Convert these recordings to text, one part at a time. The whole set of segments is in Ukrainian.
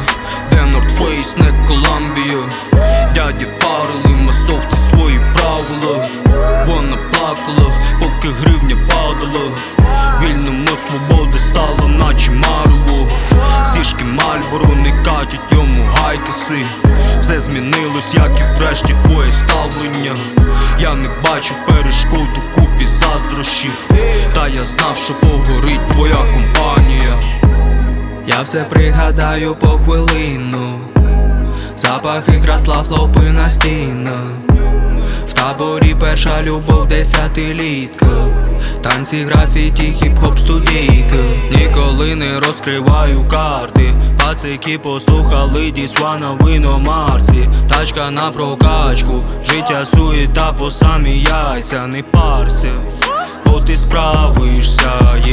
де North Face, не Колумбія. Дяді впарили масовці свої правила. Вона плакала, поки гривня падала. Вільному свободи стала наче марево. Зішки Мальборо не катять йому гайкиси. Все змінилось, як і врешті твоє ставлення. Я не бачив перешкод у купі заздрощів. Та я знав, що погорить твоя компанія. Я все пригадаю по хвилину. Запахи красла, флопи на стінах. В таборі перша любов, десятилітка. Танці, графіті, хіп-хоп, студійка. Ніколи не розкриваю карти. Пацики послухали дісвана в іномарці. Тачка на прокачку, життя суєта по самі яйця. Не парся, бо ти справишся,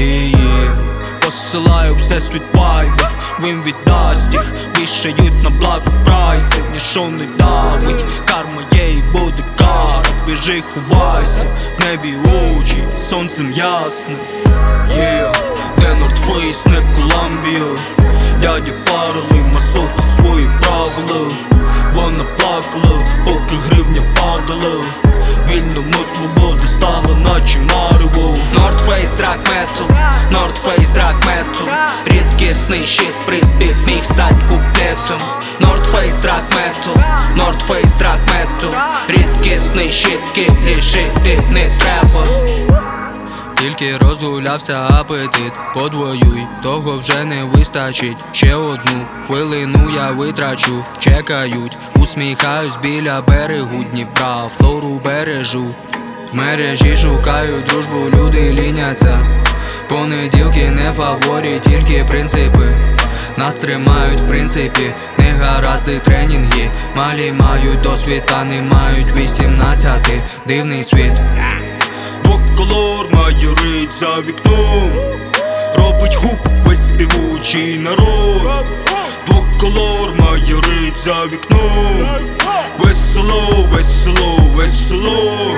Посилаю всесвіт вайби, він віддасть їх. Вішають на благо прайси, ніщо не давить. Карма є і буде кара, біжи, ховайся. В небі очі, сонцем ясне. Де North Face, не Колумбія. Дяді впарили масовці свої правила. Вона плакала, поки гривня падала. Вільному свободи стала наче марево. North Face, драг метал, North Face, драг метал. Рідкісний щит, приспів міг стать куплетом. North Face, драг метал, North Face, драг метал. Рідкісний щит, кілі жити не треба. Тільки розгулявся апетит, подвоюй, того вже не вистачить. Ще одну хвилину я витрачу, чекають, усміхаюсь біля берегу Дніпра, флору бережу. В мережі шукаю дружбу, люди ліняться. Понеділки не фаворі, тільки принципи. Нас тримають в принципі, не гаразди тренінги. Малі мають досвід, та не мають 18. Дивний світ. Двоколор майорить за вікном, робить гук весь співучий народ. Двоколор майорить за вікном. Весело, весело, весело.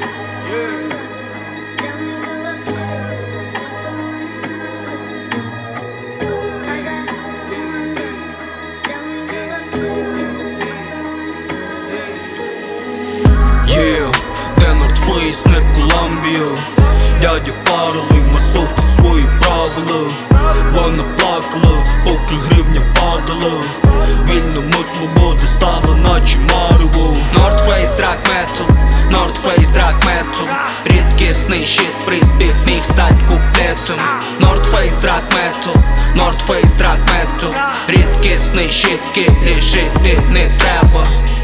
Де North Face, не Колумбія. Дяді впарили масовці свої правила. Вона плакала, поки гривня падала. Вільному свободи стала наче марево. North Face, драг метал, North Face, драг метал. Рідкісний щит, приспів міг стать куплетом. North Face, драг метал, North Face, драг метал. Рідкісний щит, кілі жити не треба.